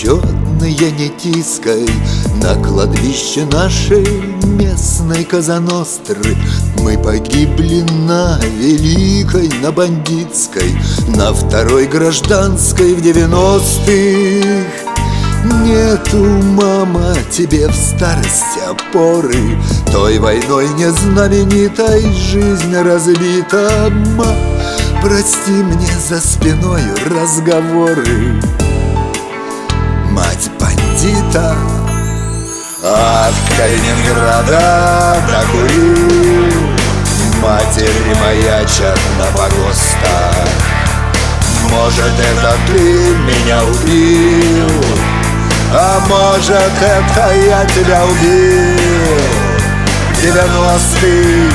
Черные нитиской на кладбище нашей местной Козаностры мы погибли на Великой, на Бандитской, на Второй Гражданской в 90-х. Нету, мама, тебе в старости опоры, той войной незнаменитой жизнь разбита. Прости мне за спиною разговоры, мать бандита. От Калининграда до Курил матери маячат на погостах. Может, это ты меня убил, а может, это я тебя убил в 90-х.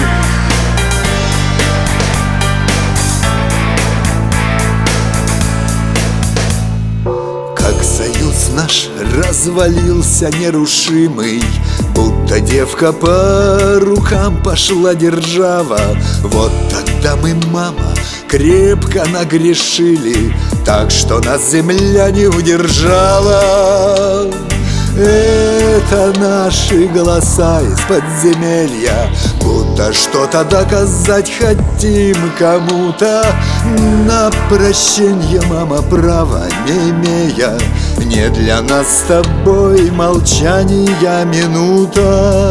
Как союз наш развалился нерушимый, будто девка по рукам пошла держава. Вот тогда мы, мама, крепко нагрешили, так что нас земля не удержала. Это наши голоса из подземелья, будто что-то доказать хотим кому-то. На прощенье, мама, права не имея, не для нас с тобой молчания минута.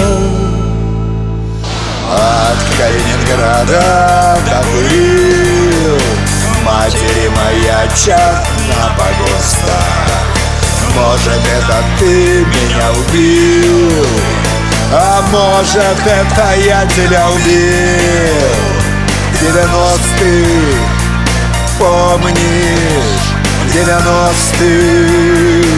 От Калининграда до Курил матери маячат на погостах. Может, это ты меня убил, а может, это я тебя убил в 90-х. Помнишь, в 90-х?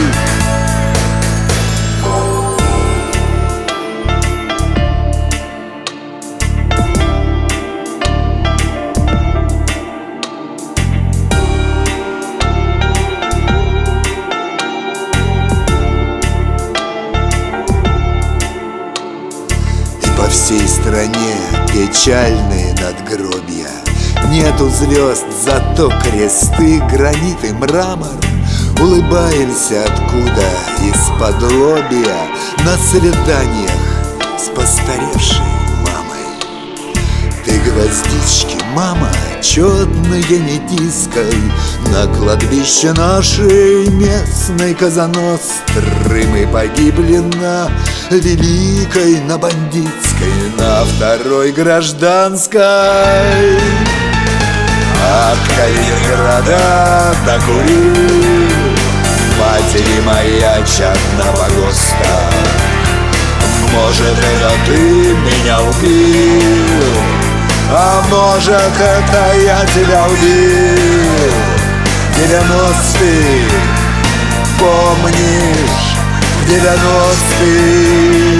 По всей стране печальные надгробья, нету звезд, зато кресты, гранит и мрамор. Улыбаемся откуда из-под лобья на свиданиях с постаревшей мамой. Ты гвоздички, мама, четные нитиской на кладбище нашей местной Козаностры мы погибли на Великой, на Бандитской, на Второй Гражданской. От Калининграда до Курил матери маячат на погостах. Может, это ты меня убил, а может, это я тебя убил в 90-х. Помнишь, в 90-х?